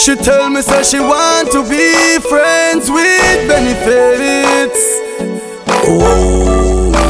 She tell me say she want to be friends with benefits. Oh,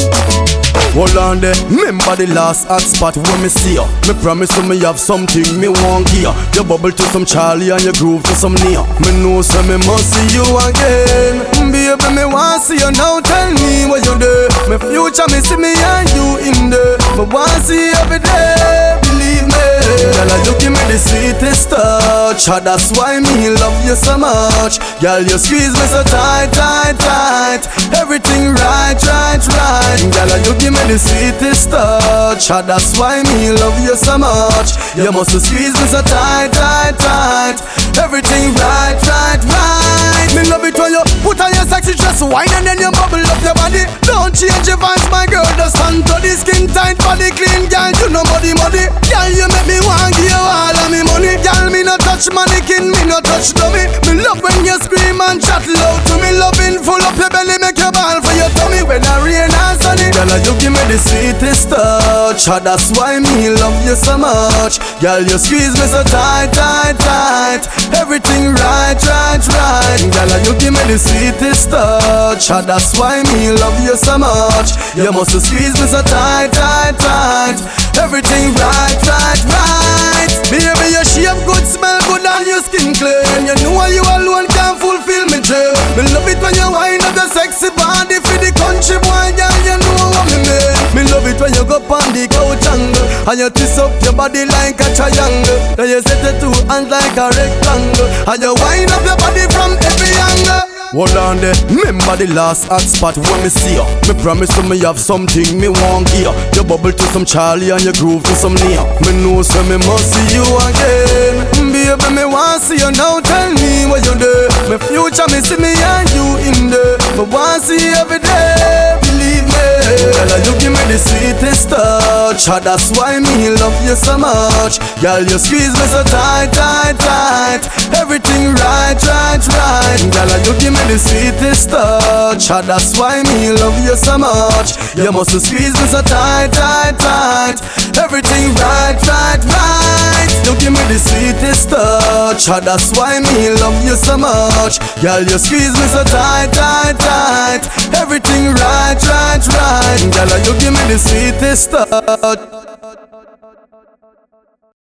hold on there, remember the last hot spot when me see her. Me promise you me have something me want give her. You bubble to some Charlie and you groove to some Nia. Me know say me must see you again. Baby, me want see you now, tell me what you do. Me future me see me and you in there. Me want see you every day, believe me. Girl, you give me the sweetest touch, that's why me love you so much. Girl, you squeeze me so tight, tight, tight. Everything right, right, right. Girl, you give me the sweetest touch, that's why me love you so much. You must squeeze me so tight, tight, tight. Everything right, right, right. Me love it when you put on your sexy dress, wine and then you bubble up your body. Don't change your vibes, my girl. Just stand to the skin tight, body clean, girl. You know body, money. Girl, you make me want give you all of me money. Girl, me no touch mannequin, me no touch dummy. Me love when you scream and chat loud to me. Loving full up your belly, make your ball for your tummy. When I rain and sunny, girl, you give me the sweetest touch, that's why me love you so much. Girl, you squeeze me so tight, tight, tight. Everything right, right, right. Girl, you give me the sweetest touch, that's why me love you so much. You must squeeze me so tight, tight, tight. Everything right, right, right. Baby, your shape good, smell good and your skin clean. You know you alone can fulfill me dream. Me love it when you wind up your sexy body for the country boy, girl. You know what me mean. Me love it when you go on the couch angle and you twist up your body like a triangle. Then you set your two hands like a rectangle and you wind up your body from every angle. Hold on there, remember the last hot spot when me see her. Me promise you me have something me want give her. You bubble to some Charlie and you groove to some Nia. Me know say me must see you again. Baby, me want see you now, tell me what you do. Me future me see me and you in there. Me want see you every day, believe me. Girl, you give me the sweetest touch, that's why me love you so much. Girl, you squeeze me so tight, tight, tight. Everything right, right, right. Girl, you give me the sweetest touch, that's why me love you so much. You must squeeze me so tight, tight, tight. Everything right, right, right. You give me the sweetest touch, that's why me love you so much. Girl, you squeeze me so tight, tight, tight. Everything right, right, right. Girl, you give me the sweetest touch.